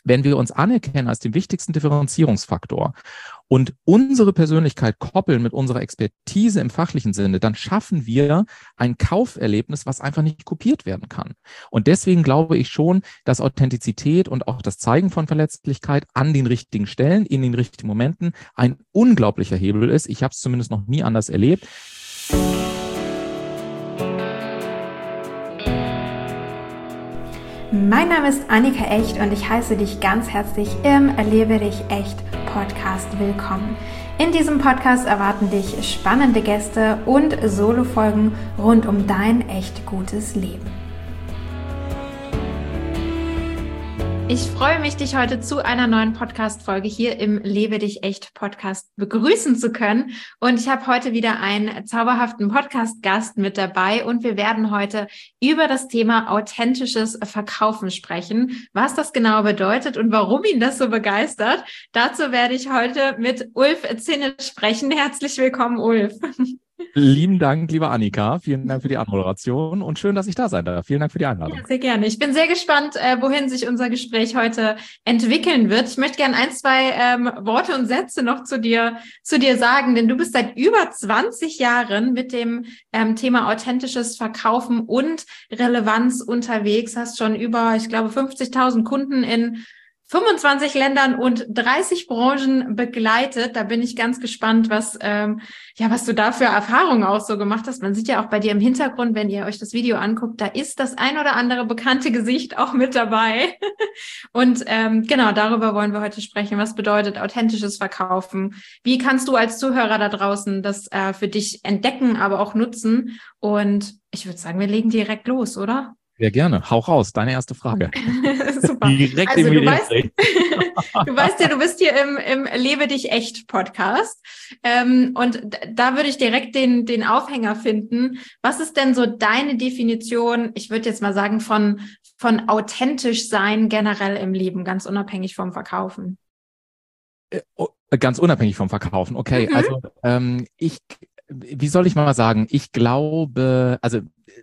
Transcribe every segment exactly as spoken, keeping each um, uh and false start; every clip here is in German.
wenn wir uns anerkennen als den wichtigsten Differenzierungsfaktor und unsere Persönlichkeit koppeln mit unserer Expertise im fachlichen Sinne, dann schaffen wir ein Kauferlebnis, was einfach nicht kopiert werden kann. Und deswegen glaube ich schon, dass Authentizität und auch das Zeigen von Verletzlichkeit an den richtigen Stellen, in den richtigen Momenten ein unglaublicher Hebel ist. Ich habe es zumindest noch nie anders erlebt. Mein Name ist Annika Echt und ich heiße dich ganz herzlich im Lebe dich echt Podcast willkommen. In diesem Podcast erwarten dich spannende Gäste und Solo-Folgen rund um dein echt gutes Leben. Ich freue mich, dich heute zu einer neuen Podcast-Folge hier im Lebe dich echt Podcast begrüßen zu können. Und ich habe heute wieder einen zauberhaften Podcast-Gast mit dabei und wir werden heute über das Thema authentisches Verkaufen sprechen. Was das genau bedeutet und warum ihn das so begeistert, dazu werde ich heute mit Ulf Zinne sprechen. Herzlich willkommen, Ulf. Lieben Dank, liebe Annika. Vielen Dank für die Anmoderation und schön, dass ich da sein darf. Vielen Dank für die Einladung. Ja, sehr gerne. Ich bin sehr gespannt, äh, wohin sich unser Gespräch heute entwickeln wird. Ich möchte gerne ein, zwei ähm, Worte und Sätze noch zu dir, zu dir sagen, denn du bist seit über zwanzig Jahren mit dem ähm, Thema authentisches Verkaufen und Relevanz unterwegs, hast schon über, ich glaube, fünfzigtausend Kunden in fünfundzwanzig Ländern und dreißig Branchen begleitet. Da bin ich ganz gespannt, was ähm, ja, was du da für Erfahrungen auch so gemacht hast. Man sieht ja auch bei dir im Hintergrund, wenn ihr euch das Video anguckt, da ist das ein oder andere bekannte Gesicht auch mit dabei. Und ähm, genau, darüber wollen wir heute sprechen. Was bedeutet authentisches Verkaufen? Wie kannst du als Zuhörer da draußen das äh, für dich entdecken, aber auch nutzen? Und ich würde sagen, wir legen direkt los, oder? Sehr gerne. Hau raus, deine erste Frage. Super. Direkt also im du weißt, du weißt ja, du bist hier im, im Lebe dich echt Podcast. Ähm, und da würde ich direkt den, den Aufhänger finden. Was ist denn so deine Definition, ich würde jetzt mal sagen, von, von authentisch sein generell im Leben, ganz unabhängig vom Verkaufen? Äh, oh, ganz unabhängig vom Verkaufen. Okay, Mhm. also ähm, ich, wie soll ich mal sagen, ich glaube, also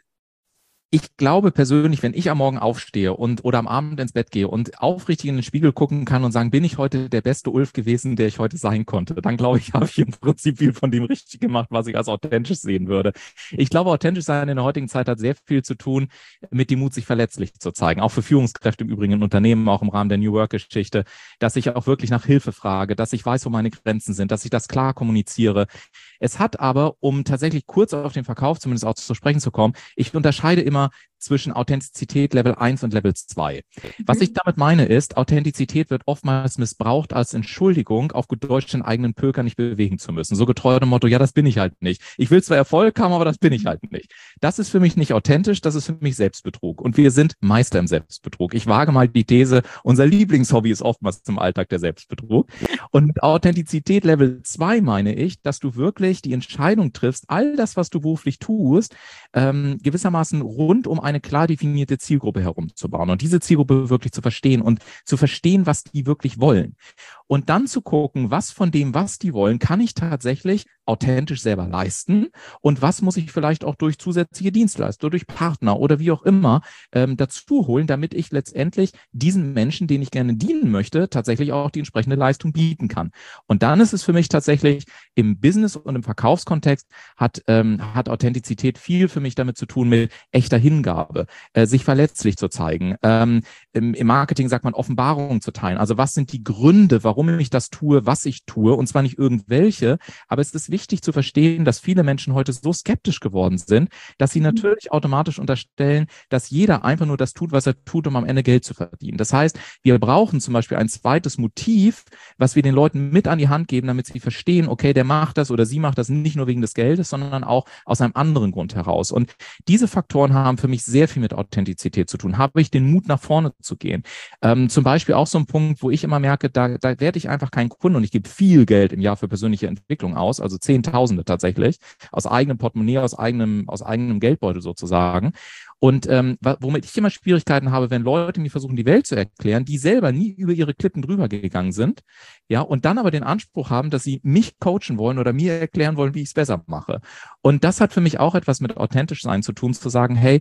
Ich glaube persönlich, wenn ich am Morgen aufstehe und oder am Abend ins Bett gehe und aufrichtig in den Spiegel gucken kann und sagen, bin ich heute der beste Ulf gewesen, der ich heute sein konnte, dann glaube ich, habe ich im Prinzip viel von dem richtig gemacht, was ich als authentisch sehen würde. Ich glaube, authentisch sein in der heutigen Zeit hat sehr viel zu tun mit dem Mut, sich verletzlich zu zeigen. Auch für Führungskräfte im Übrigen in Unternehmen, auch im Rahmen der New Work-Geschichte, dass ich auch wirklich nach Hilfe frage, dass ich weiß, wo meine Grenzen sind, dass ich das klar kommuniziere. Es hat aber, um tatsächlich kurz auf den Verkauf zumindest auch zu sprechen zu kommen, ich unterscheide immer zwischen Authentizität Level eins und Level zwei. Was ich damit meine ist, Authentizität wird oftmals missbraucht als Entschuldigung, auf gut Deutsch den eigenen Pöker nicht bewegen zu müssen. So getreu dem Motto, ja, das bin ich halt nicht. Ich will zwar Erfolg haben, aber das bin ich halt nicht. Das ist für mich nicht authentisch, das ist für mich Selbstbetrug. Und wir sind Meister im Selbstbetrug. Ich wage mal die These, unser Lieblingshobby ist oftmals im Alltag der Selbstbetrug. Und mit Authentizität Level zwei meine ich, dass du wirklich die Entscheidung triffst, all das, was du beruflich tust, ähm, gewissermaßen rund um eine klar definierte Zielgruppe herumzubauen und diese Zielgruppe wirklich zu verstehen und zu verstehen, was die wirklich wollen. Und dann zu gucken, was von dem, was die wollen, kann ich tatsächlich authentisch selber leisten und was muss ich vielleicht auch durch zusätzliche Dienstleister, durch Partner oder wie auch immer ähm, dazu holen, damit ich letztendlich diesen Menschen, denen ich gerne dienen möchte, tatsächlich auch die entsprechende Leistung bieten kann. Und dann ist es für mich tatsächlich im Business- und im Verkaufskontext hat, ähm, hat Authentizität viel für mich damit zu tun mit echter Hingabe, äh, sich verletzlich zu zeigen. Ähm, im, Im Marketing sagt man Offenbarungen zu teilen. Also was sind die Gründe, warum ich das tue, was ich tue? Und zwar nicht irgendwelche, aber es ist wichtig zu verstehen, dass viele Menschen heute so skeptisch geworden sind, dass sie natürlich automatisch unterstellen, dass jeder einfach nur das tut, was er tut, um am Ende Geld zu verdienen. Das heißt, wir brauchen zum Beispiel ein zweites Motiv, was wir den Leuten mit an die Hand geben, damit sie verstehen, okay, der macht das oder sie macht das nicht nur wegen des Geldes, sondern auch aus einem anderen Grund heraus. Und diese Faktoren haben für mich sehr viel mit Authentizität zu tun. Habe ich den Mut, nach vorne zu gehen? Ähm, zum Beispiel auch so ein Punkt, wo ich immer merke, da, da werde ich einfach kein Kunde und ich gebe viel Geld im Jahr für persönliche Entwicklung aus, also Zehntausende tatsächlich, aus eigenem Portemonnaie, aus eigenem, aus eigenem Geldbeutel sozusagen. Und ähm, womit ich immer Schwierigkeiten habe, wenn Leute mir versuchen, die Welt zu erklären, die selber nie über ihre Klippen drüber gegangen sind, ja, und dann aber den Anspruch haben, dass sie mich coachen wollen oder mir erklären wollen, wie ich es besser mache. Und das hat für mich auch etwas mit authentisch sein zu tun, zu sagen, hey,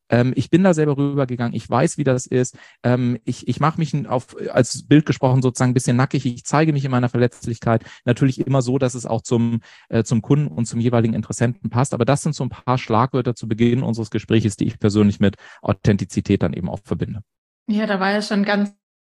Ähm, ich bin da selber rübergegangen. Ich weiß, wie das ist. Ähm, ich ich mache mich auf, als Bild gesprochen sozusagen ein bisschen nackig. Ich zeige mich in meiner Verletzlichkeit. Natürlich immer so, dass es auch zum, äh, zum Kunden und zum jeweiligen Interessenten passt. Aber das sind so ein paar Schlagwörter zu Beginn unseres Gesprächs, die ich persönlich mit Authentizität dann eben auch verbinde. Ja, da war ja schon ganz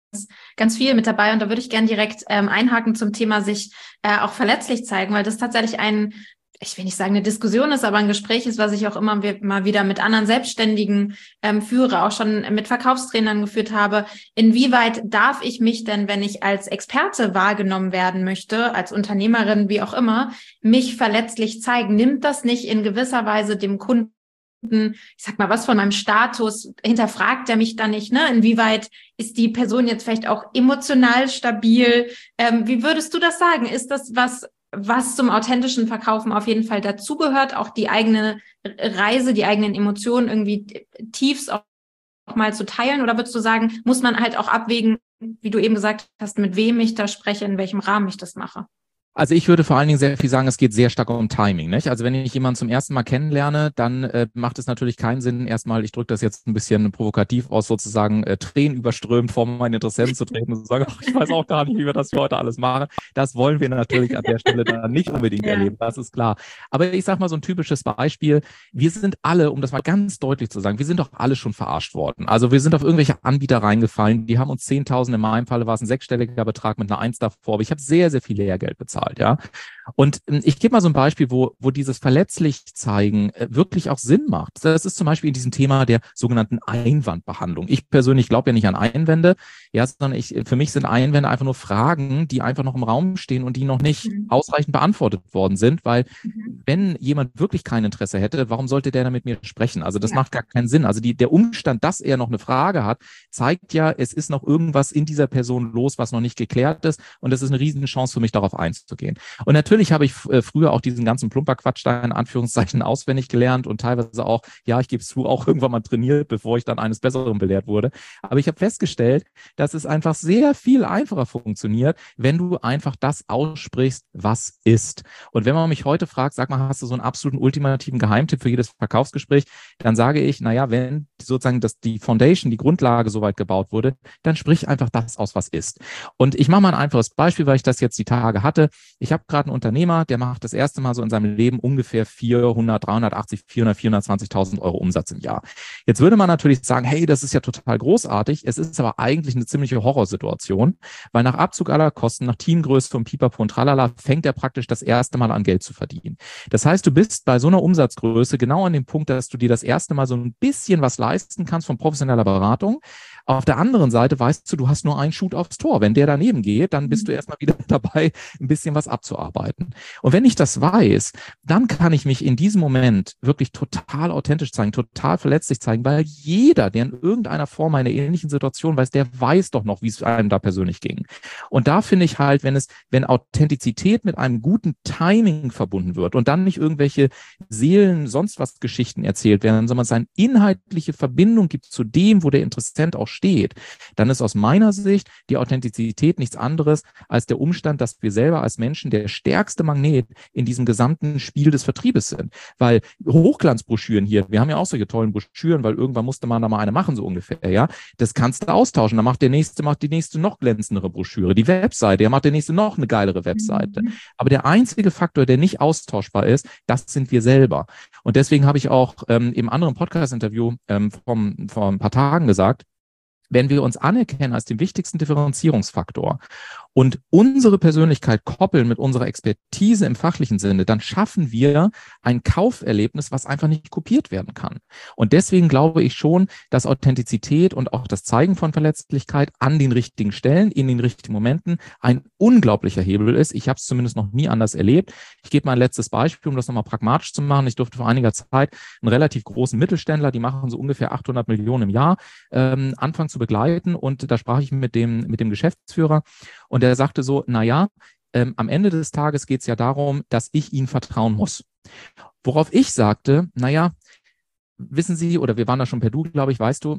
ganz viel mit dabei und da würde ich gerne direkt ähm, einhaken zum Thema sich äh, auch verletzlich zeigen, weil das tatsächlich ein, ich will nicht sagen eine Diskussion ist, aber ein Gespräch ist, was ich auch immer mal wieder mit anderen Selbstständigen ähm, führe, auch schon mit Verkaufstrainern geführt habe. Inwieweit darf ich mich denn, wenn ich als Experte wahrgenommen werden möchte, als Unternehmerin, wie auch immer, mich verletzlich zeigen? Nimmt das nicht in gewisser Weise dem Kunden, ich sag mal, was von meinem Status, hinterfragt er mich da nicht, ne? Inwieweit ist die Person jetzt vielleicht auch emotional stabil? Ähm, wie würdest du das sagen? Ist das was, was zum authentischen Verkaufen auf jeden Fall dazugehört, auch die eigene Reise, die eigenen Emotionen irgendwie tiefst auch mal zu teilen? Oder würdest du sagen, muss man halt auch abwägen, wie du eben gesagt hast, mit wem ich da spreche, in welchem Rahmen ich das mache? Also ich würde vor allen Dingen sehr viel sagen, es geht sehr stark um Timing, nicht? Also wenn ich jemanden zum ersten Mal kennenlerne, dann äh, macht es natürlich keinen Sinn, erstmal, ich drücke das jetzt ein bisschen provokativ aus, sozusagen äh, Tränen überströmt vor meinen Interessenten zu treten und zu sagen, ach, ich weiß auch gar nicht, wie wir das hier heute alles machen. Das wollen wir natürlich an der Stelle dann nicht unbedingt ja. erleben, das ist klar. Aber ich sage mal so ein typisches Beispiel, wir sind alle, um das mal ganz deutlich zu sagen, wir sind doch alle schon verarscht worden. Also wir sind auf irgendwelche Anbieter reingefallen, die haben uns zehntausend, in meinem Falle war es ein sechsstelliger Betrag mit einer Eins davor, aber ich habe sehr, sehr viel Lehrgeld bezahlt. Ja. Und ich gebe mal so ein Beispiel, wo, wo dieses verletzlich zeigen wirklich auch Sinn macht. Das ist zum Beispiel in diesem Thema der sogenannten Einwandbehandlung. Ich persönlich glaube ja nicht an Einwände, ja, sondern ich, für mich sind Einwände einfach nur Fragen, die einfach noch im Raum stehen und die noch nicht mhm. ausreichend beantwortet worden sind, weil mhm. wenn jemand wirklich kein Interesse hätte, warum sollte der dann mit mir sprechen? Also das ja. macht gar keinen Sinn. Also die, der Umstand, dass er noch eine Frage hat, zeigt ja, es ist noch irgendwas in dieser Person los, was noch nicht geklärt ist und das ist eine riesen Chance für mich, darauf einzugehen. Und natürlich habe ich äh, früher auch diesen ganzen Plumperquatsch da in Anführungszeichen auswendig gelernt und teilweise auch, ja, ich gebe es zu, auch irgendwann mal trainiert, bevor ich dann eines Besseren belehrt wurde. Aber ich habe festgestellt, dass es einfach sehr viel einfacher funktioniert, wenn du einfach das aussprichst, was ist. Und wenn man mich heute fragt, sag mal, hast du so einen absoluten ultimativen Geheimtipp für jedes Verkaufsgespräch, dann sage ich, naja, wenn sozusagen das, die Foundation, die Grundlage soweit gebaut wurde, dann sprich einfach das aus, was ist. Und ich mache mal ein einfaches Beispiel, weil ich das jetzt die Tage hatte. Ich habe gerade einen Unternehmer, der macht das erste Mal so in seinem Leben ungefähr vierhundert, dreihundertachtzig, vierhundert, vierhundertzwanzigtausend Euro Umsatz im Jahr. Jetzt würde man natürlich sagen, hey, das ist ja total großartig. Es ist aber eigentlich eine ziemliche Horrorsituation, weil nach Abzug aller Kosten, nach Teamgröße und Pipapo und Tralala fängt er praktisch das erste Mal an, Geld zu verdienen. Das heißt, du bist bei so einer Umsatzgröße genau an dem Punkt, dass du dir das erste Mal so ein bisschen was leisten kannst von professioneller Beratung. Auf der anderen Seite weißt du, du hast nur einen Shoot aufs Tor. Wenn der daneben geht, dann bist du erstmal wieder dabei, ein bisschen was abzuarbeiten. Und wenn ich das weiß, dann kann ich mich in diesem Moment wirklich total authentisch zeigen, total verletzlich zeigen, weil jeder, der in irgendeiner Form einer ähnlichen Situation weiß, der weiß doch noch, wie es einem da persönlich ging. Und da finde ich halt, wenn es, wenn Authentizität mit einem guten Timing verbunden wird und dann nicht irgendwelche Seelen, sonst was Geschichten erzählt werden, sondern es eine inhaltliche Verbindung gibt zu dem, wo der Interessent auch steht, dann ist aus meiner Sicht die Authentizität nichts anderes als der Umstand, dass wir selber als Menschen der stärkste Magnet in diesem gesamten Spiel des Vertriebes sind. Weil Hochglanzbroschüren hier, wir haben ja auch solche tollen Broschüren, weil irgendwann musste man da mal eine machen, so ungefähr, ja. Das kannst du austauschen. Dann macht der nächste, macht die nächste noch glänzendere Broschüre. Die Webseite, der macht der nächste noch eine geilere Webseite. Mhm. Aber der einzige Faktor, der nicht austauschbar ist, das sind wir selber. Und deswegen habe ich auch ähm, im anderen Podcast-Interview ähm, vom, vor ein paar Tagen gesagt, wenn wir uns anerkennen als den wichtigsten Differenzierungsfaktor und unsere Persönlichkeit koppeln mit unserer Expertise im fachlichen Sinne, dann schaffen wir ein Kauferlebnis, was einfach nicht kopiert werden kann. Und deswegen glaube ich schon, dass Authentizität und auch das Zeigen von Verletzlichkeit an den richtigen Stellen, in den richtigen Momenten ein unglaublicher Hebel ist. Ich habe es zumindest noch nie anders erlebt. Ich gebe mal ein letztes Beispiel, um das nochmal pragmatisch zu machen. Ich durfte vor einiger Zeit einen relativ großen Mittelständler, die machen so ungefähr achthundert Millionen im Jahr, ähm, anfangen zu begleiten. Und da sprach ich mit dem, mit dem Geschäftsführer und der sagte so, naja, ähm, am Ende des Tages geht es ja darum, dass ich Ihnen vertrauen muss. Worauf ich sagte, naja, wissen Sie, oder wir waren da schon per Du, glaube ich, weißt du,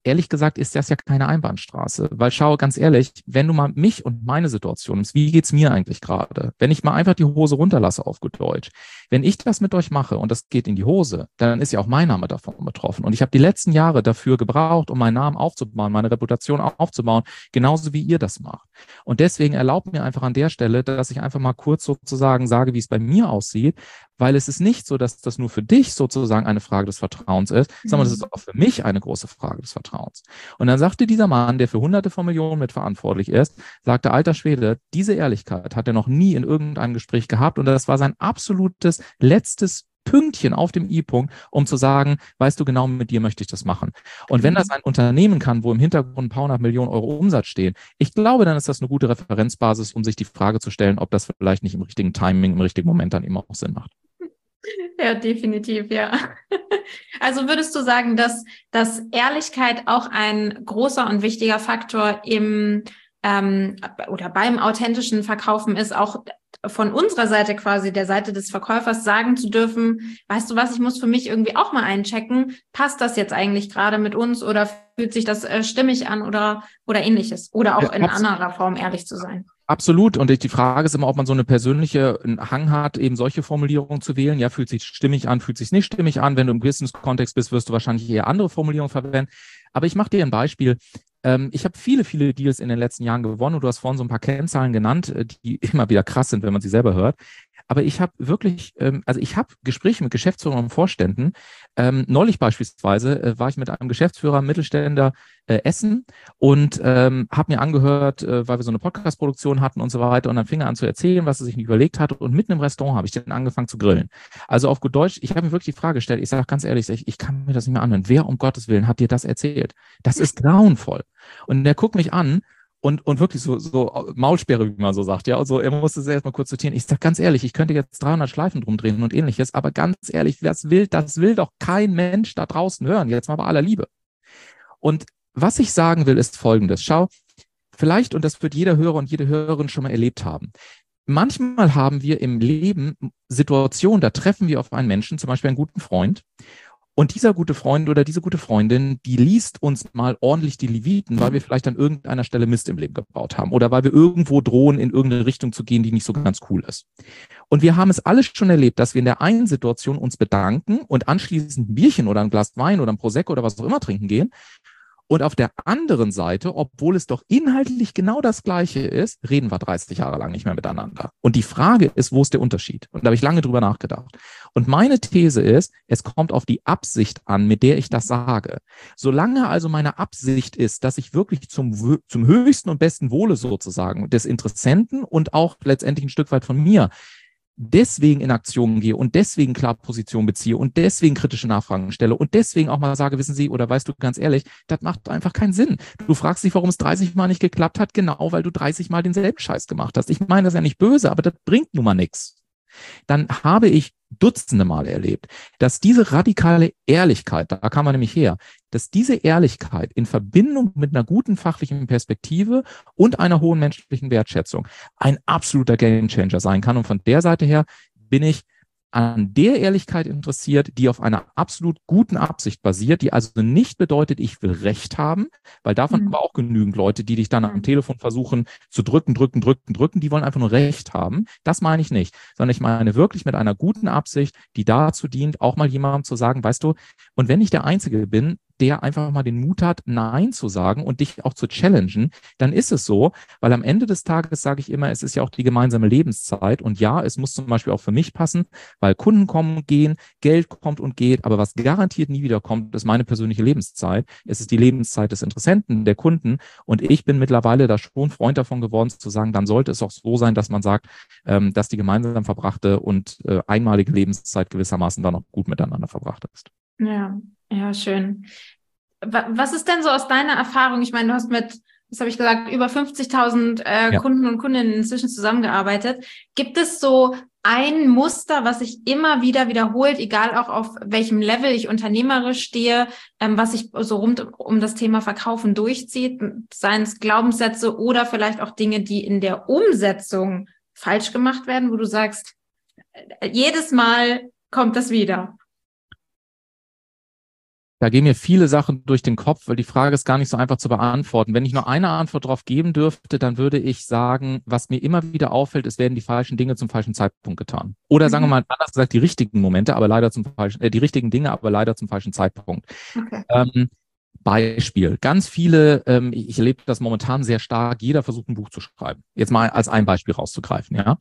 ehrlich gesagt ist das ja keine Einbahnstraße, weil schau, ganz ehrlich, wenn du mal mich und meine Situation nimmst, wie geht's mir eigentlich gerade? Wenn ich mal einfach die Hose runterlasse auf gut Deutsch, wenn ich das mit euch mache und das geht in die Hose, dann ist ja auch mein Name davon betroffen. Und ich habe die letzten Jahre dafür gebraucht, um meinen Namen aufzubauen, meine Reputation aufzubauen, genauso wie ihr das macht. Und deswegen erlaubt mir einfach an der Stelle, dass ich einfach mal kurz sozusagen sage, wie es bei mir aussieht, weil es ist nicht so, dass das nur für dich sozusagen eine Frage des Vertrauens ist, sondern es ist auch für mich eine große Frage des Vertrauens. Und dann sagte dieser Mann, der für Hunderte von Millionen mitverantwortlich ist, sagte, alter Schwede, diese Ehrlichkeit hat er noch nie in irgendeinem Gespräch gehabt und das war sein absolutes letztes Pünktchen auf dem I-Punkt, um zu sagen, weißt du, genau mit dir möchte ich das machen. Und wenn das ein Unternehmen kann, wo im Hintergrund ein paar hundert Millionen Euro Umsatz stehen, ich glaube, dann ist das eine gute Referenzbasis, um sich die Frage zu stellen, ob das vielleicht nicht im richtigen Timing, im richtigen Moment dann immer auch Sinn macht. Ja, definitiv, ja. Also würdest du sagen, dass, dass Ehrlichkeit auch ein großer und wichtiger Faktor im ähm, oder beim authentischen Verkaufen ist, auch von unserer Seite quasi, der Seite des Verkäufers, sagen zu dürfen, weißt du was, ich muss für mich irgendwie auch mal einchecken, passt das jetzt eigentlich gerade mit uns oder fühlt sich das äh, stimmig an oder, oder ähnliches? Oder auch in Ja, anderer Form ehrlich zu sein. absolut. Und die Frage ist immer, ob man so eine persönliche Hang hat, eben solche Formulierungen zu wählen. Ja, fühlt sich stimmig an, fühlt sich nicht stimmig an. Wenn du im Business-Kontext bist, wirst du wahrscheinlich eher andere Formulierungen verwenden. Aber ich mache dir ein Beispiel. Ich habe viele, viele Deals in den letzten Jahren gewonnen und du hast vorhin so ein paar Kennzahlen genannt, die immer wieder krass sind, wenn man sie selber hört. Aber ich habe wirklich, also ich habe Gespräche mit Geschäftsführern und Vorständen. Ähm, neulich beispielsweise äh, war ich mit einem Geschäftsführer, Mittelständler äh, essen und ähm, habe mir angehört, äh, weil wir so eine Podcast-Produktion hatten und so weiter. Und dann fing er an zu erzählen, was er sich nicht überlegt hat. Und mitten im Restaurant habe ich dann angefangen zu grillen. Also auf gut Deutsch, ich habe mir wirklich die Frage gestellt, ich sage ganz ehrlich, ich, ich kann mir das nicht mehr anhören. Wer um Gottes Willen hat dir das erzählt? Das ist grauenvoll. Und der guckt mich an und, und wirklich so, so Maulsperre, wie man so sagt. Ja, also er musste es erstmal kurz zitieren. Ich sage ganz ehrlich, ich könnte jetzt dreihundert Schleifen drum drehen und ähnliches, aber ganz ehrlich, das will, das will doch kein Mensch da draußen hören. Jetzt mal bei aller Liebe. Und was ich sagen will, ist Folgendes. Schau, vielleicht, und das wird jeder Hörer und jede Hörerin schon mal erlebt haben. Manchmal haben wir im Leben Situationen, da treffen wir auf einen Menschen, zum Beispiel einen guten Freund, und dieser gute Freund oder diese gute Freundin, die liest uns mal ordentlich die Leviten, weil wir vielleicht an irgendeiner Stelle Mist im Leben gebaut haben oder weil wir irgendwo drohen, in irgendeine Richtung zu gehen, die nicht so ganz cool ist. Und wir haben es alles schon erlebt, dass wir in der einen Situation uns bedanken und anschließend ein Bierchen oder ein Glas Wein oder ein Prosecco oder was auch immer trinken gehen. Und auf der anderen Seite, obwohl es doch inhaltlich genau das Gleiche ist, reden wir dreißig Jahre lang nicht mehr miteinander. Und die Frage ist, wo ist der Unterschied? Und da habe ich lange drüber nachgedacht. Und meine These ist, es kommt auf die Absicht an, mit der ich das sage. Solange also meine Absicht ist, dass ich wirklich zum, zum höchsten und besten Wohle sozusagen des Interessenten und auch letztendlich ein Stück weit von mir deswegen in Aktion gehe und deswegen klar Position beziehe und deswegen kritische Nachfragen stelle und deswegen auch mal sage, wissen Sie, oder weißt du ganz ehrlich, das macht einfach keinen Sinn. Du fragst dich, warum es dreißig Mal nicht geklappt hat, genau, weil du dreißig Mal denselben Scheiß gemacht hast. Ich meine das ja nicht böse, aber das bringt nun mal nichts. Dann habe ich Dutzende Mal erlebt, dass diese radikale Ehrlichkeit, da kam man nämlich her, dass diese Ehrlichkeit in Verbindung mit einer guten fachlichen Perspektive und einer hohen menschlichen Wertschätzung ein absoluter Gamechanger sein kann. Und von der Seite her bin ich an der Ehrlichkeit interessiert, die auf einer absolut guten Absicht basiert, die also nicht bedeutet, ich will Recht haben, weil davon mhm. aber auch genügend Leute, die dich dann am Telefon versuchen zu drücken, drücken, drücken, drücken, die wollen einfach nur Recht haben. Das meine ich nicht, sondern ich meine wirklich mit einer guten Absicht, die dazu dient, auch mal jemandem zu sagen, weißt du, und wenn ich der Einzige bin, der einfach mal den Mut hat, Nein zu sagen und dich auch zu challengen, dann ist es so, weil am Ende des Tages sage ich immer, es ist ja auch die gemeinsame Lebenszeit und ja, es muss zum Beispiel auch für mich passen, weil Kunden kommen und gehen, Geld kommt und geht, aber was garantiert nie wieder kommt, ist meine persönliche Lebenszeit. Es ist die Lebenszeit des Interessenten, der Kunden und ich bin mittlerweile da schon Freund davon geworden, zu sagen, dann sollte es auch so sein, dass man sagt, ähm, dass die gemeinsam verbrachte und äh, einmalige Lebenszeit gewissermaßen dann auch gut miteinander verbracht ist. Ja, ja, schön. Was ist denn so aus deiner Erfahrung? Ich meine, du hast mit, was habe ich gesagt, über fünfzigtausend äh, ja. Kunden und Kundinnen inzwischen zusammengearbeitet. Gibt es so ein Muster, was sich immer wieder wiederholt, egal auch auf welchem Level ich unternehmerisch stehe, ähm, was sich so rund um das Thema Verkaufen durchzieht, seien es Glaubenssätze oder vielleicht auch Dinge, die in der Umsetzung falsch gemacht werden, wo du sagst, jedes Mal kommt das wieder? Da gehen mir viele Sachen durch den Kopf, weil die Frage ist gar nicht so einfach zu beantworten. Wenn ich nur eine Antwort darauf geben dürfte, dann würde ich sagen, was mir immer wieder auffällt, es werden die falschen Dinge zum falschen Zeitpunkt getan. Oder sagen wir mal anders gesagt, die richtigen Momente, aber leider zum falschen, äh, die richtigen Dinge, aber leider zum falschen Zeitpunkt. Okay. Ähm, Beispiel. Ganz viele, ähm, ich erlebe das momentan sehr stark, jeder versucht ein Buch zu schreiben. Jetzt mal als ein Beispiel rauszugreifen, ja.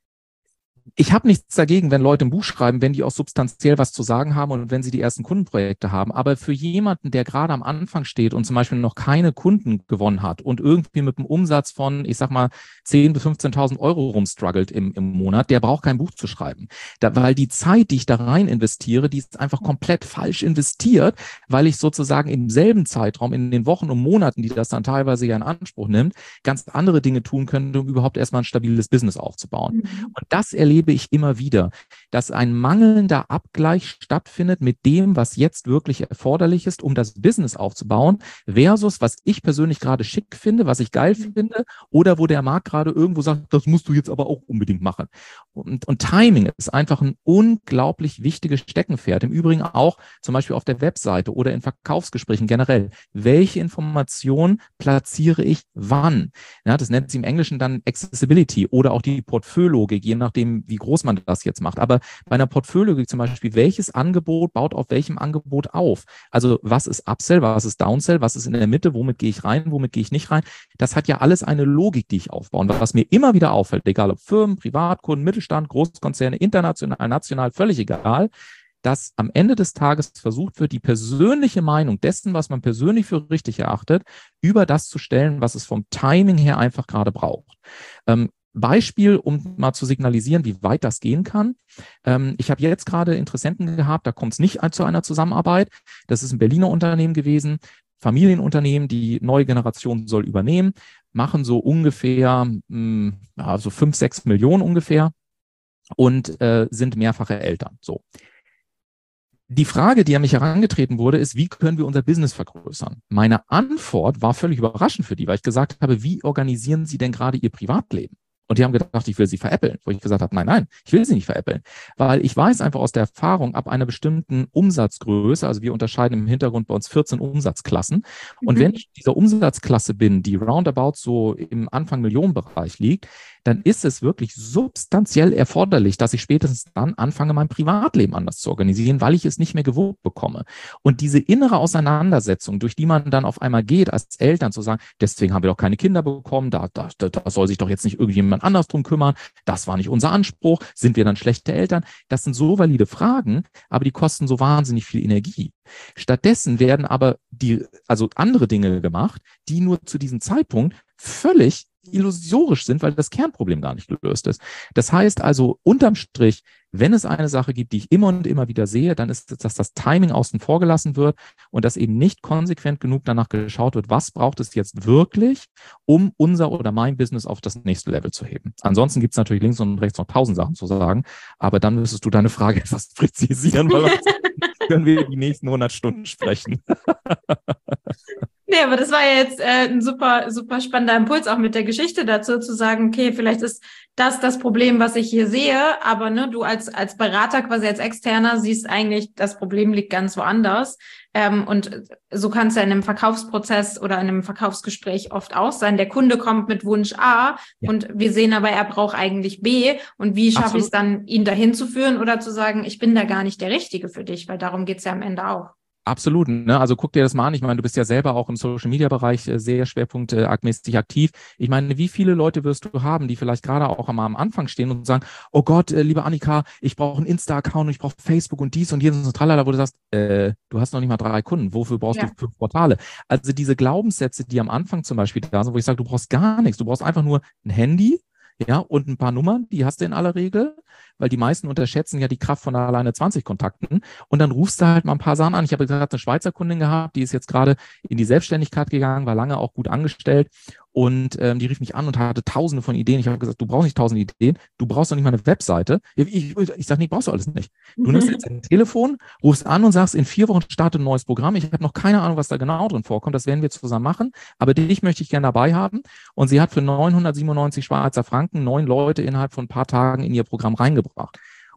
Ich habe nichts dagegen, wenn Leute ein Buch schreiben, wenn die auch substanziell was zu sagen haben und wenn sie die ersten Kundenprojekte haben. Aber für jemanden, der gerade am Anfang steht und zum Beispiel noch keine Kunden gewonnen hat und irgendwie mit einem Umsatz von, ich sag mal, zehntausend bis fünfzehntausend Euro rumstruggelt im, im Monat, der braucht kein Buch zu schreiben. Da, weil die Zeit, die ich da rein investiere, die ist einfach komplett falsch investiert, weil ich sozusagen im selben Zeitraum, in den Wochen und Monaten, die das dann teilweise ja in Anspruch nimmt, ganz andere Dinge tun könnte, um überhaupt erstmal ein stabiles Business aufzubauen. Mhm. Und das erlebe ich immer wieder, dass ein mangelnder Abgleich stattfindet mit dem, was jetzt wirklich erforderlich ist, um das Business aufzubauen, versus was ich persönlich gerade schick finde, was ich geil finde, oder wo der Markt gerade irgendwo sagt, das musst du jetzt aber auch unbedingt machen. Und, und Timing ist einfach ein unglaublich wichtiges Steckenpferd. Im Übrigen auch zum Beispiel auf der Webseite oder in Verkaufsgesprächen generell. Welche Informationen platziere ich wann? Ja, das nennt sich im Englischen dann Accessibility oder auch die Portfoliologik, je nachdem, wie groß man das jetzt macht. Aber bei einer Portfoliologik zum Beispiel, welches Angebot baut auf welchem Angebot auf? Also was ist Upsell, was ist Downsell, was ist in der Mitte, womit gehe ich rein, womit gehe ich nicht rein? Das hat ja alles eine Logik, die ich aufbaue. Und was mir immer wieder auffällt, egal ob Firmen, Privatkunden, Mittelstand, Großkonzerne, international, national, völlig egal, dass am Ende des Tages versucht wird, die persönliche Meinung dessen, was man persönlich für richtig erachtet, über das zu stellen, was es vom Timing her einfach gerade braucht. Ähm, Beispiel, um mal zu signalisieren, wie weit das gehen kann. Ähm, ich habe jetzt gerade Interessenten gehabt, da kommt es nicht zu einer Zusammenarbeit. Das ist ein Berliner Unternehmen gewesen, Familienunternehmen, die neue Generation soll übernehmen, machen so ungefähr mh, ja, so fünf, sechs Millionen ungefähr und äh, sind mehrfache Eltern. So. Die Frage, die an mich herangetreten wurde, ist, wie können wir unser Business vergrößern? Meine Antwort war völlig überraschend für die, weil ich gesagt habe, wie organisieren Sie denn gerade Ihr Privatleben? Und die haben gedacht, ich will sie veräppeln. Wo ich gesagt habe, nein, nein, ich will sie nicht veräppeln. Weil ich weiß einfach aus der Erfahrung, ab einer bestimmten Umsatzgröße, also wir unterscheiden im Hintergrund bei uns vierzehn Umsatzklassen. Und mhm. wenn ich in dieser Umsatzklasse bin, die roundabout so im Anfang-Millionen-Bereich liegt, dann ist es wirklich substanziell erforderlich, dass ich spätestens dann anfange, mein Privatleben anders zu organisieren, weil ich es nicht mehr gewuppt bekomme. Und diese innere Auseinandersetzung, durch die man dann auf einmal geht, als Eltern zu sagen, deswegen haben wir doch keine Kinder bekommen, da, da, da soll sich doch jetzt nicht irgendjemand anders drum kümmern, das war nicht unser Anspruch, sind wir dann schlechte Eltern? Das sind so valide Fragen, aber die kosten so wahnsinnig viel Energie. Stattdessen werden aber die, also andere Dinge gemacht, die nur zu diesem Zeitpunkt völlig illusorisch sind, weil das Kernproblem gar nicht gelöst ist. Das heißt also, unterm Strich, wenn es eine Sache gibt, die ich immer und immer wieder sehe, dann ist es, dass das Timing außen vor gelassen wird und dass eben nicht konsequent genug danach geschaut wird, was braucht es jetzt wirklich, um unser oder mein Business auf das nächste Level zu heben. Ansonsten gibt es natürlich links und rechts noch tausend Sachen zu sagen, aber dann müsstest du deine Frage etwas präzisieren, weil können wir die nächsten hundert Stunden sprechen. Nee, aber das war ja jetzt äh, ein super, super spannender Impuls auch mit der Geschichte dazu, zu sagen, okay, vielleicht ist das das Problem, was ich hier sehe, aber ne, du als als Berater, quasi als Externer, siehst eigentlich, das Problem liegt ganz woanders. Ähm, und so kann es ja in einem Verkaufsprozess oder in einem Verkaufsgespräch oft auch sein. Der Kunde kommt mit Wunsch A ja. und wir sehen aber, er braucht eigentlich B. Und wie schaffe ich es dann, ihn dahin zu führen oder zu sagen, ich bin da gar nicht der Richtige für dich, weil darum geht's ja am Ende auch. Absolut, ne? Also guck dir das mal an. Ich meine, du bist ja selber auch im Social-Media-Bereich sehr schwerpunktmäßig aktiv. Ich meine, wie viele Leute wirst du haben, die vielleicht gerade auch am Anfang stehen und sagen, oh Gott, äh, liebe Annika, ich brauche einen Insta-Account und ich brauche Facebook und dies und jenes und tralala, wo du sagst, äh, du hast noch nicht mal drei Kunden. Wofür brauchst ja. du fünf Portale? Also diese Glaubenssätze, die am Anfang zum Beispiel da sind, wo ich sage, du brauchst gar nichts. Du brauchst einfach nur ein Handy, ja, und ein paar Nummern, die hast du in aller Regel, weil die meisten unterschätzen ja die Kraft von alleine zwanzig Kontakten und dann rufst du halt mal ein paar Sachen an. Ich habe gerade eine Schweizer Kundin gehabt, die ist jetzt gerade in die Selbstständigkeit gegangen, war lange auch gut angestellt und ähm, die rief mich an und hatte tausende von Ideen. Ich habe gesagt, du brauchst nicht tausende Ideen, du brauchst doch nicht mal eine Webseite. Ich, ich, ich sage, nee, brauchst du alles nicht. Du nimmst jetzt ein Telefon, rufst an und sagst, in vier Wochen startet ein neues Programm. Ich habe noch keine Ahnung, was da genau drin vorkommt. Das werden wir zusammen machen, aber dich möchte ich gerne dabei haben. Und sie hat für neunhundertsiebenundneunzig Schweizer Franken neun Leute innerhalb von ein paar Tagen in ihr Programm reingebracht. Cool. Und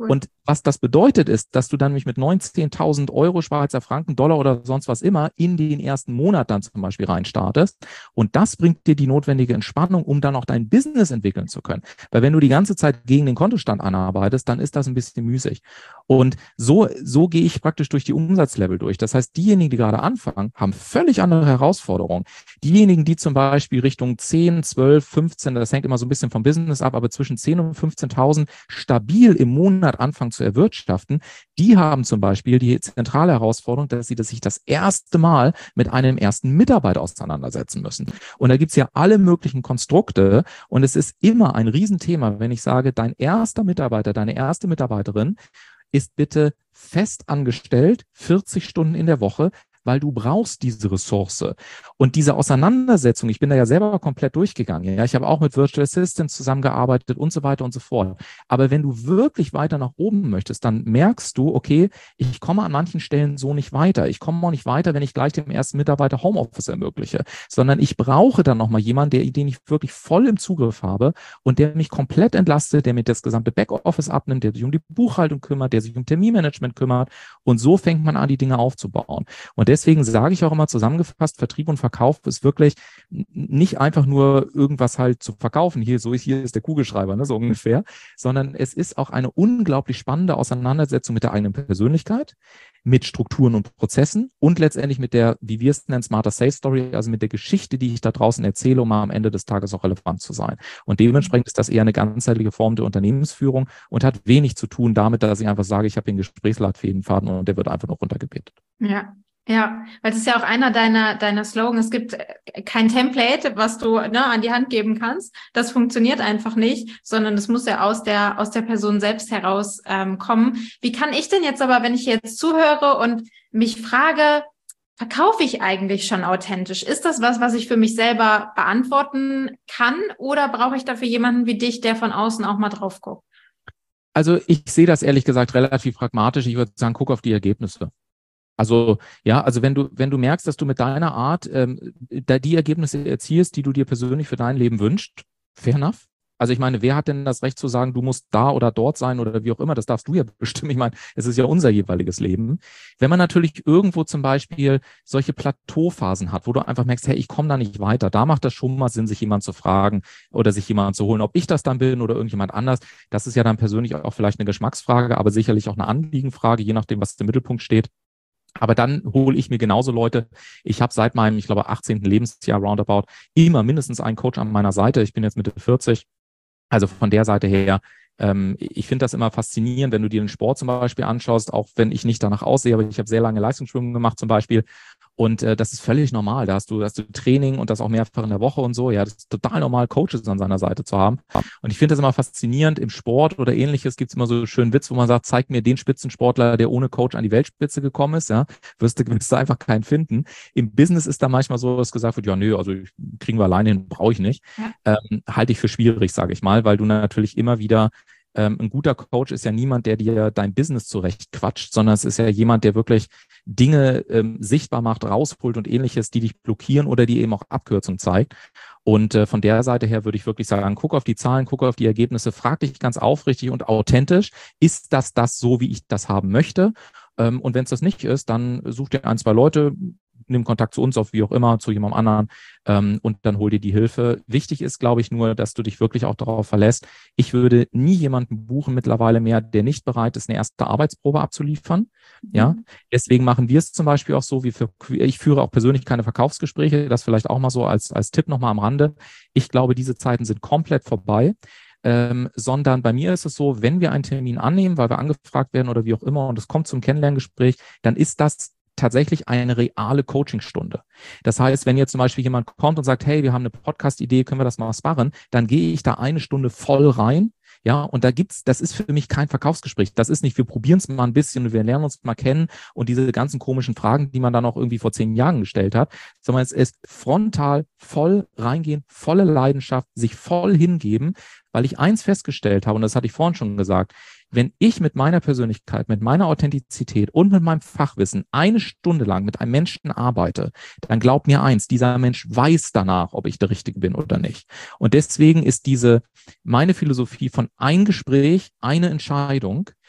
was das bedeutet ist, dass du dann nämlich mit neunzehntausend Euro, Schweizer Franken, Dollar oder sonst was immer in den ersten Monat dann zum Beispiel reinstartest. Und das bringt dir die notwendige Entspannung, um dann auch dein Business entwickeln zu können. Weil wenn du die ganze Zeit gegen den Kontostand anarbeitest, dann ist das ein bisschen müßig. Und so, so gehe ich praktisch durch die Umsatzlevel durch. Das heißt, diejenigen, die gerade anfangen, haben völlig andere Herausforderungen. Diejenigen, die zum Beispiel Richtung zehn, zwölf, fünfzehn, das hängt immer so ein bisschen vom Business ab, aber zwischen zehn und fünfzehntausend stabil im Monat anfangen zu erwirtschaften, die haben zum Beispiel die zentrale Herausforderung, dass sie das sich das erste Mal mit einem ersten Mitarbeiter auseinandersetzen müssen. Und da gibt's ja alle möglichen Konstrukte und es ist immer ein Riesenthema, wenn ich sage, dein erster Mitarbeiter, deine erste Mitarbeiterin ist bitte fest angestellt, vierzig Stunden in der Woche, weil du brauchst diese Ressource. Und diese Auseinandersetzung, ich bin da ja selber komplett durchgegangen. Ja, ich habe auch mit Virtual Assistants zusammengearbeitet und so weiter und so fort. Aber wenn du wirklich weiter nach oben möchtest, dann merkst du, okay, ich komme an manchen Stellen so nicht weiter. Ich komme auch nicht weiter, wenn ich gleich dem ersten Mitarbeiter Homeoffice ermögliche, sondern ich brauche dann nochmal jemanden, der, den ich wirklich voll im Zugriff habe und der mich komplett entlastet, der mir das gesamte Backoffice abnimmt, der sich um die Buchhaltung kümmert, der sich um Terminmanagement kümmert. Und so fängt man an, die Dinge aufzubauen. Und deswegen sage ich auch immer zusammengefasst, Vertrieb und Verkauf ist wirklich nicht einfach nur irgendwas halt zu verkaufen. Hier, so ist, hier ist der Kugelschreiber, ne, so ungefähr, sondern es ist auch eine unglaublich spannende Auseinandersetzung mit der eigenen Persönlichkeit, mit Strukturen und Prozessen und letztendlich mit der, wie wir es nennen, Smarter Sales Story, also mit der Geschichte, die ich da draußen erzähle, um am Ende des Tages auch relevant zu sein. Und dementsprechend ist das eher eine ganzheitliche Form der Unternehmensführung und hat wenig zu tun damit, dass ich einfach sage, ich habe den Gesprächsleitfädenfaden und der wird einfach nur runtergebetet. Ja. Ja, weil es ist ja auch einer deiner deiner Slogan. Es gibt kein Template, was du ne, an die Hand geben kannst. Das funktioniert einfach nicht, sondern es muss ja aus der aus der Person selbst heraus ähm, kommen. Wie kann ich denn jetzt aber, wenn ich jetzt zuhöre und mich frage, verkaufe ich eigentlich schon authentisch? Ist das was, was ich für mich selber beantworten kann, oder brauche ich dafür jemanden wie dich, der von außen auch mal drauf guckt? Also ich sehe das ehrlich gesagt relativ pragmatisch. Ich würde sagen, guck auf die Ergebnisse. Also ja, also wenn du wenn du merkst, dass du mit deiner Art ähm, da die Ergebnisse erzielst, die du dir persönlich für dein Leben wünschst, fair enough. Also ich meine, wer hat denn das Recht zu sagen, du musst da oder dort sein oder wie auch immer, das darfst du ja bestimmen. Ich meine, es ist ja unser jeweiliges Leben. Wenn man natürlich irgendwo zum Beispiel solche Plateauphasen hat, wo du einfach merkst, hey, ich komme da nicht weiter, da macht das schon mal Sinn, sich jemand zu fragen oder sich jemanden zu holen, ob ich das dann bin oder irgendjemand anders. Das ist ja dann persönlich auch vielleicht eine Geschmacksfrage, aber sicherlich auch eine Anliegenfrage, je nachdem, was im Mittelpunkt steht. Aber dann hole ich mir genauso Leute. Ich habe seit meinem, ich glaube, achtzehnten Lebensjahr roundabout immer mindestens einen Coach an meiner Seite. Ich bin jetzt Mitte vierzig. Also von der Seite her, ähm, ich finde das immer faszinierend, wenn du dir den Sport zum Beispiel anschaust, auch wenn ich nicht danach aussehe, aber ich habe sehr lange Leistungsschwimmen gemacht zum Beispiel. Und äh, das ist völlig normal. Da hast du, hast du Training und das auch mehrfach in der Woche und so. Ja, das ist total normal, Coaches an seiner Seite zu haben. Und ich finde das immer faszinierend. Im Sport oder Ähnliches gibt es immer so einen schönen Witz, wo man sagt, zeig mir den Spitzensportler, der ohne Coach an die Weltspitze gekommen ist. Ja, wirst du, wirst du einfach keinen finden. Im Business ist da manchmal so, dass gesagt wird, ja, nö, also kriegen wir alleine hin, brauche ich nicht. Ja. Ähm, halte ich für schwierig, sage ich mal, weil du natürlich immer wieder Ähm, ein guter Coach ist ja niemand, der dir dein Business zurechtquatscht, sondern es ist ja jemand, der wirklich Dinge ähm, sichtbar macht, rausholt und Ähnliches, die dich blockieren oder die eben auch Abkürzung zeigt. Und äh, von der Seite her würde ich wirklich sagen, guck auf die Zahlen, guck auf die Ergebnisse, frag dich ganz aufrichtig und authentisch, ist das das so, wie ich das haben möchte? Ähm, und wenn es das nicht ist, dann such dir ein, zwei Leute, nimm Kontakt zu uns auf, wie auch immer, zu jemandem anderen ähm, und dann hol dir die Hilfe. Wichtig ist, glaube ich, nur, dass du dich wirklich auch darauf verlässt. Ich würde nie jemanden buchen mittlerweile mehr, der nicht bereit ist, eine erste Arbeitsprobe abzuliefern. Mhm. Ja, deswegen machen wir es zum Beispiel auch so, wie für, ich führe auch persönlich keine Verkaufsgespräche, das vielleicht auch mal so als, als Tipp nochmal am Rande. Ich glaube, diese Zeiten sind komplett vorbei. Ähm, sondern bei mir ist es so, wenn wir einen Termin annehmen, weil wir angefragt werden oder wie auch immer und es kommt zum Kennenlerngespräch, dann ist das tatsächlich eine reale Coachingstunde. Das heißt, wenn jetzt zum Beispiel jemand kommt und sagt, hey, wir haben eine Podcast-Idee, können wir das mal sparren, dann gehe ich da eine Stunde voll rein. Ja, und da gibt's, das ist für mich kein Verkaufsgespräch. Das ist nicht, wir probieren es mal ein bisschen und wir lernen uns mal kennen und diese ganzen komischen Fragen, die man dann auch irgendwie vor zehn Jahren gestellt hat, sondern es ist frontal voll reingehen, volle Leidenschaft, sich voll hingeben, weil ich eins festgestellt habe, und das hatte ich vorhin schon gesagt, wenn ich mit meiner Persönlichkeit, mit meiner Authentizität und mit meinem Fachwissen eine Stunde lang mit einem Menschen arbeite, dann glaub mir eins, dieser Mensch weiß danach, ob ich der Richtige bin oder nicht. Und deswegen ist diese, meine Philosophie von ein Gespräch, eine Entscheidung,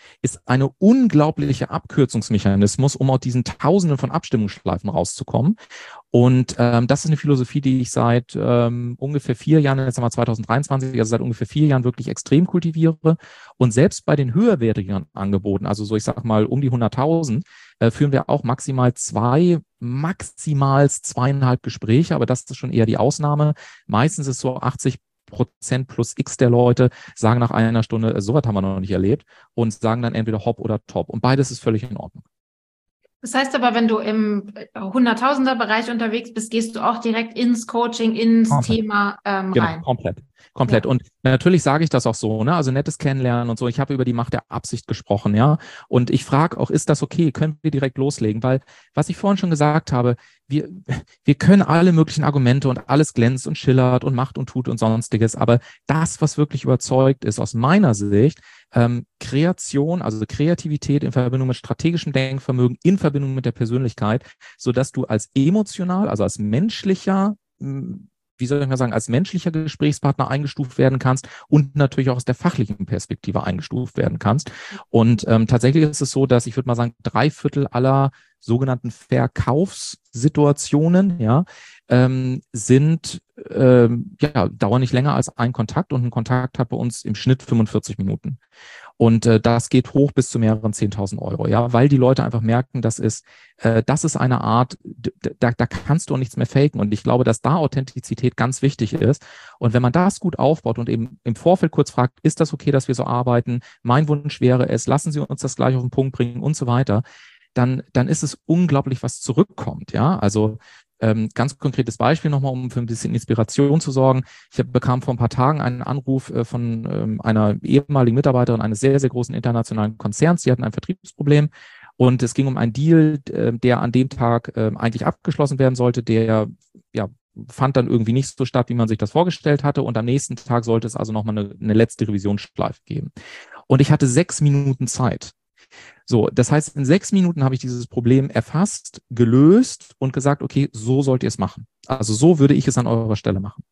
ist eine unglaubliche Abkürzungsmechanismus, um aus diesen Tausenden von Abstimmungsschleifen rauszukommen. Und ähm, das ist eine Philosophie, die ich seit ähm, ungefähr vier Jahren, jetzt haben wir zwanzig dreiundzwanzig, also seit ungefähr vier Jahren wirklich extrem kultiviere. Und selbst bei den höherwertigen Angeboten, also so ich sag mal um die hunderttausend, äh, führen wir auch maximal zwei, maximal zweieinhalb Gespräche, aber das ist schon eher die Ausnahme. Meistens ist so achtzig Prozent plus X der Leute sagen nach einer Stunde, sowas haben wir noch nicht erlebt, und sagen dann entweder hopp oder top. Und beides ist völlig in Ordnung. Das heißt aber, wenn du im Hunderttausender-Bereich unterwegs bist, gehst du auch direkt ins Coaching, ins komplett. Thema ähm, genau, rein. Komplett. Komplett. Ja. Und natürlich sage ich das auch so, ne? Also nettes Kennenlernen und so. Ich habe über die Macht der Absicht gesprochen, ja. Und ich frage auch, ist das okay? Können wir direkt loslegen? Weil, was ich vorhin schon gesagt habe, wir, wir können alle möglichen Argumente und alles glänzt und schillert und macht und tut und sonstiges. Aber das, was wirklich überzeugt ist, aus meiner Sicht, ähm, Kreation, also Kreativität in Verbindung mit strategischem Denkvermögen, in Verbindung mit der Persönlichkeit, sodass du als emotional, also als menschlicher, wie soll ich mal sagen, als menschlicher Gesprächspartner eingestuft werden kannst und natürlich auch aus der fachlichen Perspektive eingestuft werden kannst. Und ähm, tatsächlich ist es so, dass ich würde mal sagen, drei Viertel aller sogenannten Verkaufssituationen, ja, ähm, sind, ähm, ja, dauern nicht länger als ein Kontakt, und ein Kontakt hat bei uns im Schnitt fünfundvierzig Minuten. Und äh, das geht hoch bis zu mehreren zehntausend Euro, ja, weil die Leute einfach merken, das ist, äh, das ist eine Art, da, da kannst du auch nichts mehr faken. Und ich glaube, dass da Authentizität ganz wichtig ist. Und wenn man das gut aufbaut und eben im Vorfeld kurz fragt, ist das okay, dass wir so arbeiten? Mein Wunsch wäre es, lassen Sie uns das gleich auf den Punkt bringen und so weiter. Dann, dann ist es unglaublich, was zurückkommt, ja. Also ähm, ganz konkretes Beispiel nochmal, um für ein bisschen Inspiration zu sorgen. Ich hab, bekam vor ein paar Tagen einen Anruf äh, von ähm, einer ehemaligen Mitarbeiterin eines sehr, sehr großen internationalen Konzerns. Die hatten ein Vertriebsproblem und es ging um einen Deal, äh, der an dem Tag äh, eigentlich abgeschlossen werden sollte, der ja fand dann irgendwie nicht so statt, wie man sich das vorgestellt hatte, und am nächsten Tag sollte es also nochmal eine, eine letzte Revisionsschleife geben. Und ich hatte sechs Minuten Zeit. So, das heißt, in sechs Minuten habe ich dieses Problem erfasst, gelöst und gesagt, okay, so sollt ihr es machen. Also so würde ich es an eurer Stelle machen.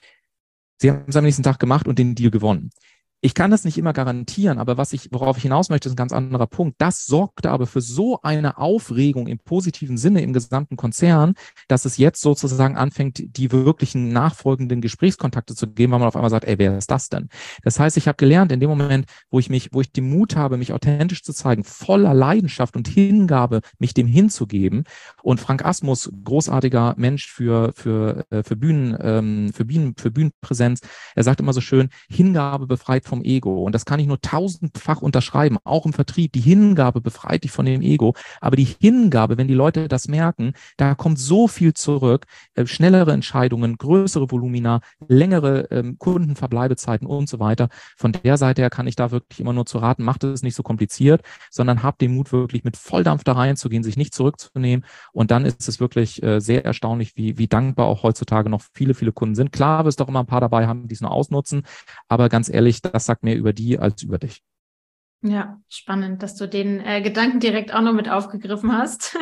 Sie haben es am nächsten Tag gemacht und den Deal gewonnen. Ich kann das nicht immer garantieren, aber was ich, worauf ich hinaus möchte, ist ein ganz anderer Punkt. Das sorgte aber für so eine Aufregung im positiven Sinne im gesamten Konzern, dass es jetzt sozusagen anfängt, die wirklichen nachfolgenden Gesprächskontakte zu geben, weil man auf einmal sagt, ey, wer ist das denn? Das heißt, ich habe gelernt, in dem Moment, wo ich mich, wo ich den Mut habe, mich authentisch zu zeigen, voller Leidenschaft und Hingabe, mich dem hinzugeben. Und Frank Asmus, großartiger Mensch für, für, für Bühnen, ähm, für Bühnen, für Bühnenpräsenz, er sagt immer so schön, Hingabe befreit vom Ego. Und das kann ich nur tausendfach unterschreiben, auch im Vertrieb. Die Hingabe befreit dich von dem Ego. Aber die Hingabe, wenn die Leute das merken, da kommt so viel zurück. Äh, schnellere Entscheidungen, größere Volumina, längere ähm, Kundenverbleibezeiten und so weiter. Von der Seite her kann ich da wirklich immer nur zu raten, macht es nicht so kompliziert, sondern habt den Mut, wirklich mit Volldampf da reinzugehen, sich nicht zurückzunehmen. Und dann ist es wirklich äh, sehr erstaunlich, wie, wie dankbar auch heutzutage noch viele, viele Kunden sind. Klar, wirst doch immer ein paar dabei haben, die es nur ausnutzen. Aber ganz ehrlich, das sagt mehr über die als über dich. Ja, spannend, dass du den äh, Gedanken direkt auch noch mit aufgegriffen hast.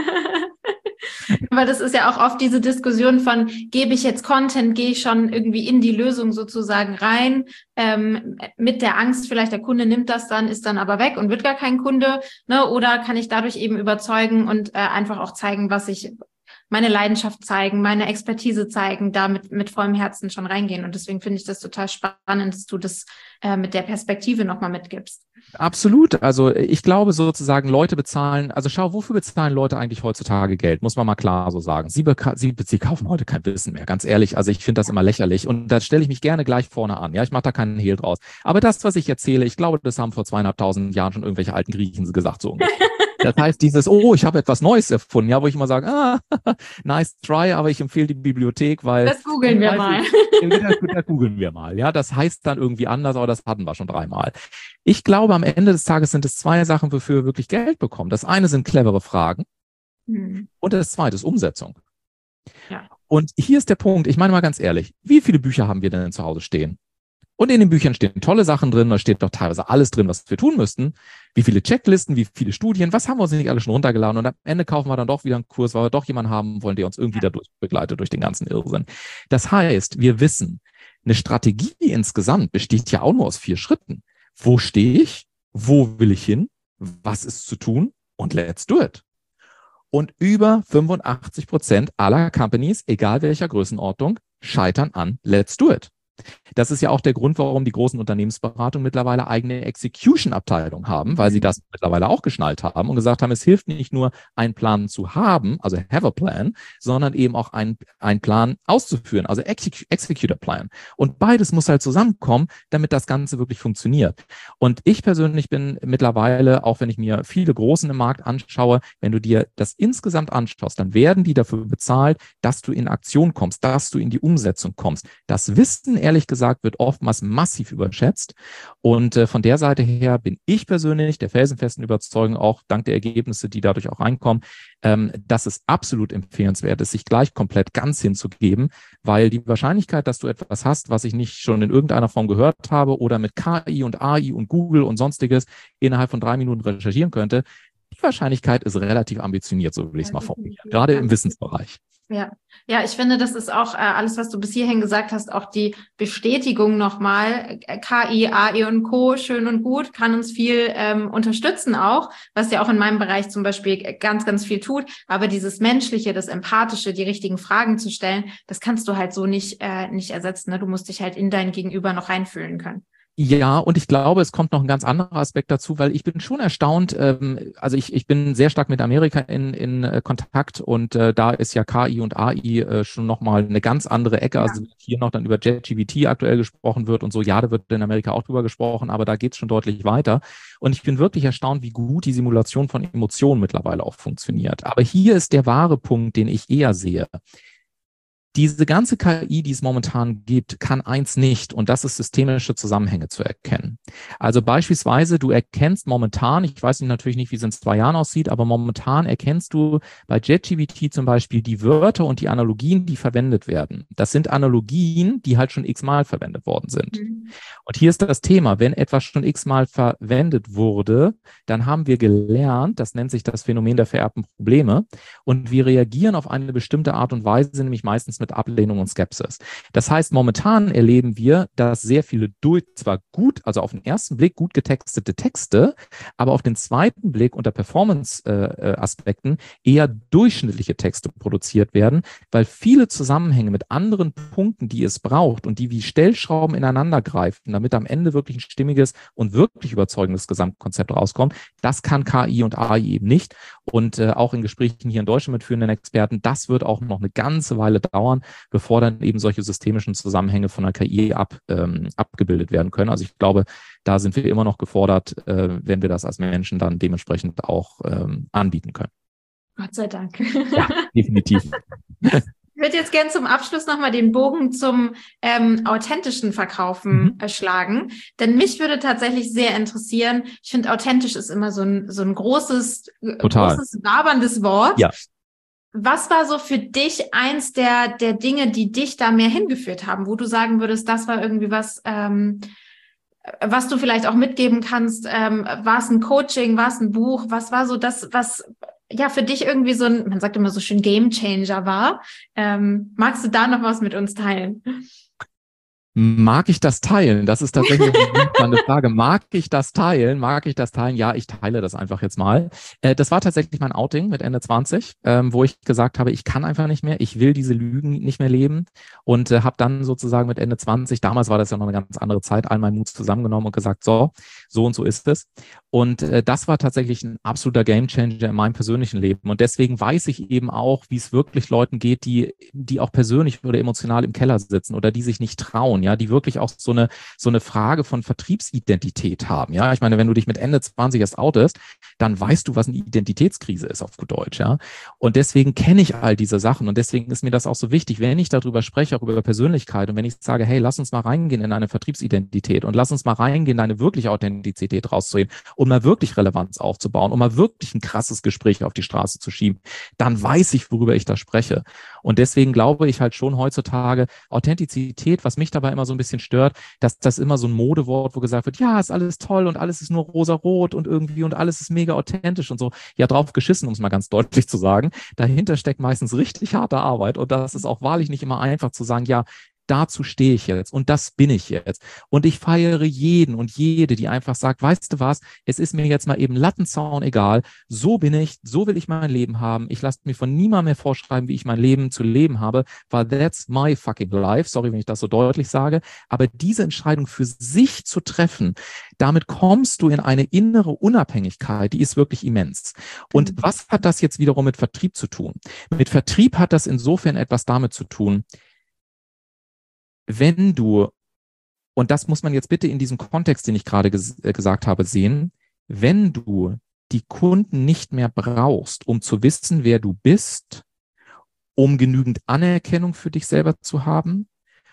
Aber das ist ja auch oft diese Diskussion von, gebe ich jetzt Content, gehe ich schon irgendwie in die Lösung sozusagen rein, ähm, mit der Angst, vielleicht der Kunde nimmt das dann, ist dann aber weg und wird gar kein Kunde, ne? Oder kann ich dadurch eben überzeugen und äh, einfach auch zeigen, was ich, meine Leidenschaft zeigen, meine Expertise zeigen, da mit, mit vollem Herzen schon reingehen. Und deswegen finde ich das total spannend, dass du das äh, mit der Perspektive nochmal mitgibst. Absolut. Also ich glaube sozusagen, Leute bezahlen, also schau, wofür bezahlen Leute eigentlich heutzutage Geld? Muss man mal klar so sagen. Sie, beka- sie, sie kaufen heute kein Wissen mehr, ganz ehrlich. Also ich finde das immer lächerlich und da stelle ich mich gerne gleich vorne an. Ja, ich mache da keinen Hehl draus. Aber das, was ich erzähle, ich glaube, das haben vor zweieinhalbtausend Jahren schon irgendwelche alten Griechen gesagt, so ungefähr. Das heißt, dieses, oh, ich habe etwas Neues erfunden, ja, wo ich immer sage, ah, nice try, aber ich empfehle die Bibliothek, weil... Das googeln wir mal. Das, das googeln wir mal, ja. Das heißt dann irgendwie anders, aber das hatten wir schon dreimal. Ich glaube, am Ende des Tages sind es zwei Sachen, wofür wir wirklich Geld bekommen. Das eine sind clevere Fragen hm. und das zweite ist Umsetzung. Ja. Und hier ist der Punkt, ich meine mal ganz ehrlich, wie viele Bücher haben wir denn zu Hause stehen? Und in den Büchern stehen tolle Sachen drin, da steht doch teilweise alles drin, was wir tun müssten. Wie viele Checklisten, wie viele Studien, was haben wir uns nicht alle schon runtergeladen? Und am Ende kaufen wir dann doch wieder einen Kurs, weil wir doch jemanden haben wollen, der uns irgendwie dadurch begleitet, durch den ganzen Irrsinn. Das heißt, wir wissen, eine Strategie insgesamt besteht ja auch nur aus vier Schritten. Wo stehe ich? Wo will ich hin? was ist zu tun und let's do it. Und über fünfundachtzig Prozent aller Companies, egal welcher Größenordnung, scheitern an let's do it. Das ist ja auch der Grund, warum die großen Unternehmensberatungen mittlerweile eigene Execution-Abteilungen haben, weil sie das mittlerweile auch geschnallt haben und gesagt haben, es hilft nicht nur, einen Plan zu haben, also have a plan, sondern eben auch einen, einen Plan auszuführen, also execute, execute a plan. Und beides muss halt zusammenkommen, damit das Ganze wirklich funktioniert. Und ich persönlich bin mittlerweile, auch wenn ich mir viele Großen im Markt anschaue, wenn du dir das insgesamt anschaust, dann werden die dafür bezahlt, dass du in Aktion kommst, dass du in die Umsetzung kommst. Das Wissen, ehrlich gesagt, wird oftmals massiv überschätzt. Und äh, von der Seite her bin ich persönlich der felsenfesten Überzeugung, auch dank der Ergebnisse, die dadurch auch reinkommen, ähm, dass es absolut empfehlenswert ist, sich gleich komplett ganz hinzugeben, weil die Wahrscheinlichkeit, dass du etwas hast, was ich nicht schon in irgendeiner Form gehört habe oder mit K I und A I und Google und sonstiges innerhalb von drei Minuten recherchieren könnte, die Wahrscheinlichkeit ist relativ ambitioniert, so will ich es mal formulieren, gerade im Wissensbereich. Ja, ja, ich finde, das ist auch äh, alles, was du bis hierhin gesagt hast, auch die Bestätigung nochmal. K I, A I und Co., schön und gut, kann uns viel ähm, unterstützen auch, was ja auch in meinem Bereich zum Beispiel ganz, ganz viel tut. Aber dieses Menschliche, das Empathische, die richtigen Fragen zu stellen, das kannst du halt so nicht, äh, nicht ersetzen. Ne? Du musst dich halt in dein Gegenüber noch reinfühlen können. Ja, und ich glaube, es kommt noch ein ganz anderer Aspekt dazu, weil ich bin schon erstaunt, ähm, also ich, ich bin sehr stark mit Amerika in, in äh, Kontakt und äh, da ist ja K I und A I äh, schon nochmal eine ganz andere Ecke, ja. Also hier noch dann über ChatGPT aktuell gesprochen wird und so, ja, da wird in Amerika auch drüber gesprochen, aber da geht's schon deutlich weiter. Und ich bin wirklich erstaunt, wie gut die Simulation von Emotionen mittlerweile auch funktioniert. Aber hier ist der wahre Punkt, den ich eher sehe. Diese ganze K I, die es momentan gibt, kann eins nicht, und das ist systemische Zusammenhänge zu erkennen. Also beispielsweise, du erkennst momentan, ich weiß natürlich nicht, wie es in zwei Jahren aussieht, aber momentan erkennst du bei ChatGPT zum Beispiel die Wörter und die Analogien, die verwendet werden. Das sind Analogien, die halt schon x-mal verwendet worden sind. Mhm. Und hier ist das Thema, wenn etwas schon x-mal verwendet wurde, dann haben wir gelernt, das nennt sich das Phänomen der vererbten Probleme, und wir reagieren auf eine bestimmte Art und Weise, nämlich meistens mit Ablehnung und Skepsis. Das heißt, momentan erleben wir, dass sehr viele durch, zwar gut, also auf den ersten Blick gut getextete Texte, aber auf den zweiten Blick unter Performance-Aspekten äh, eher durchschnittliche Texte produziert werden, weil viele Zusammenhänge mit anderen Punkten, die es braucht und die wie Stellschrauben ineinander greifen, damit am Ende wirklich ein stimmiges und wirklich überzeugendes Gesamtkonzept rauskommt, das kann K I und A I eben nicht. Und äh, auch in Gesprächen hier in Deutschland mit führenden Experten, das wird auch noch eine ganze Weile dauern, bevor dann eben solche systemischen Zusammenhänge von der K I ab, ähm, abgebildet werden können. Also ich glaube, da sind wir immer noch gefordert, äh, wenn wir das als Menschen dann dementsprechend auch ähm, anbieten können. Gott sei Dank. Ja, definitiv. Ich würde jetzt gerne zum Abschluss nochmal den Bogen zum ähm, authentischen Verkaufen mhm. schlagen, denn mich würde tatsächlich sehr interessieren, ich finde, authentisch ist immer so ein, so ein großes, Total. großes, waberndes Wort. Ja. Was war so für dich eins der, der Dinge, die dich da mehr hingeführt haben, wo du sagen würdest, das war irgendwie was, ähm, was du vielleicht auch mitgeben kannst? Ähm, war es ein Coaching, war es ein Buch? Was war so das, was ja für dich irgendwie so ein, man sagt immer so schön, Game Changer war? Ähm, magst du da noch was mit uns teilen? Mag ich das teilen? Das ist tatsächlich eine Frage. Mag ich das teilen? Mag ich das teilen? Ja, ich teile das einfach jetzt mal. Äh, das war tatsächlich mein Outing mit Ende zwanzig, ähm, wo ich gesagt habe, ich kann einfach nicht mehr, ich will diese Lügen nicht mehr leben, und äh, habe dann sozusagen mit Ende zwanzig, damals war das ja noch eine ganz andere Zeit, all meinen Mut zusammengenommen und gesagt, so, so und so ist es. Und äh, das war tatsächlich ein absoluter Gamechanger in meinem persönlichen Leben. Und deswegen weiß ich eben auch, wie es wirklich Leuten geht, die, die auch persönlich oder emotional im Keller sitzen oder die sich nicht trauen, ja, die wirklich auch so eine, so eine Frage von Vertriebsidentität haben. Ja, ich meine, wenn du dich mit Ende zwanzig erst outest, dann weißt du, was eine Identitätskrise ist auf gut Deutsch, ja. Und deswegen kenne ich all diese Sachen, und deswegen ist mir das auch so wichtig, wenn ich darüber spreche, auch über Persönlichkeit, und wenn ich sage, hey, lass uns mal reingehen in eine Vertriebsidentität und lass uns mal reingehen, deine wirkliche Authentizität rauszuheben, um mal wirklich Relevanz aufzubauen, um mal wirklich ein krasses Gespräch auf die Straße zu schieben, dann weiß ich, worüber ich da spreche. Und deswegen glaube ich halt schon heutzutage, Authentizität, was mich dabei immer so ein bisschen stört, dass das immer so ein Modewort, wo gesagt wird, ja, ist alles toll und alles ist nur rosa-rot und irgendwie und alles ist mega authentisch und so. Ja, drauf geschissen, um es mal ganz deutlich zu sagen. Dahinter steckt meistens richtig harte Arbeit, und das ist auch wahrlich nicht immer einfach zu sagen, ja, dazu stehe ich jetzt und das bin ich jetzt. Und ich feiere jeden und jede, die einfach sagt, weißt du was, es ist mir jetzt mal eben Lattenzaun egal, so bin ich, so will ich mein Leben haben. Ich lasse mir von niemandem mehr vorschreiben, wie ich mein Leben zu leben habe, weil that's my fucking life. Sorry, wenn ich das so deutlich sage. Aber diese Entscheidung für sich zu treffen, damit kommst du in eine innere Unabhängigkeit, die ist wirklich immens. Und mhm. was hat das jetzt wiederum mit Vertrieb zu tun? Mit Vertrieb hat das insofern etwas damit zu tun, wenn du, und das muss man jetzt bitte in diesem Kontext, den ich gerade ges- äh, gesagt habe, sehen, wenn du die Kunden nicht mehr brauchst, um zu wissen, wer du bist, um genügend Anerkennung für dich selber zu haben